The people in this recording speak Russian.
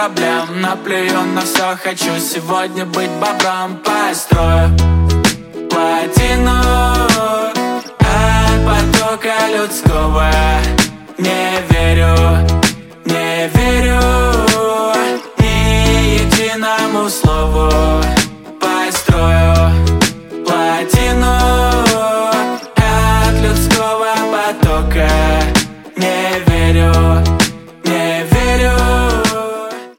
проблем. Наплюю на все, хочу сегодня быть бобром. Построю плотину от потока людского.